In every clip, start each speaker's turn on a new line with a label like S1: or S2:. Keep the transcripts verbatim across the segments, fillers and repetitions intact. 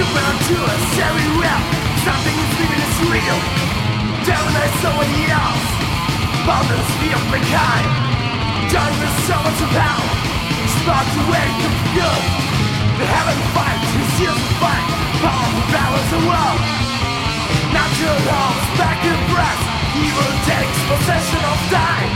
S1: Well, to a very real. Something is living is real. Down there somebody else. Boundaries feel behind. Done with so much of hell. Start to wake up good. The heaven fight, who seals the fight. Powerful balance the world. Natural laws, back in breath. Evil takes possession of time.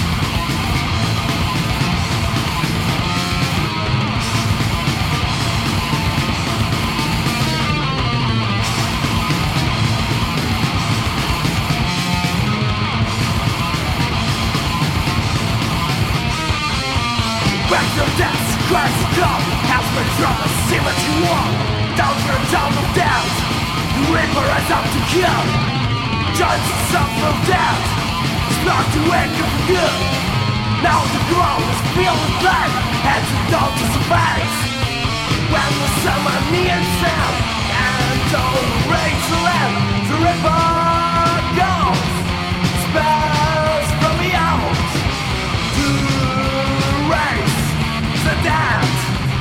S1: Back to death, Christ the God has been trouble, see what you want. Down for a town of death. The Reaper is up to kill. Joins the suffer of death. Start to wake up for good. Now the ground is filled with blood. And the dawn to survive. When the summer nears down and all rains the land, the Reaper goes. Spells from the out to raise the dead.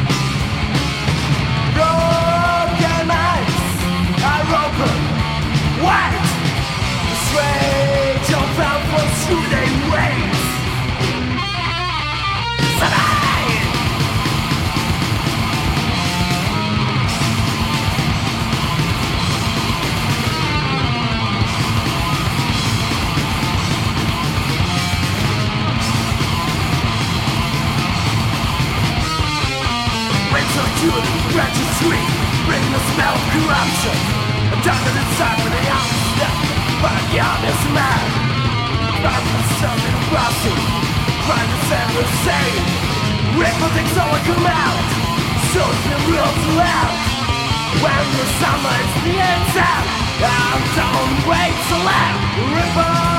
S1: Broken eyes are open wide. The strange of powerful through their ways. Survive! To the branches sweet, bring the smell of corruption. A darker inside with the outstep, but beyond is mad. But the sun in a crossing, crime is ever sane. Ripple takes over command, so it's been real to loud. When the summer is the end, and don't wait to let Ripple.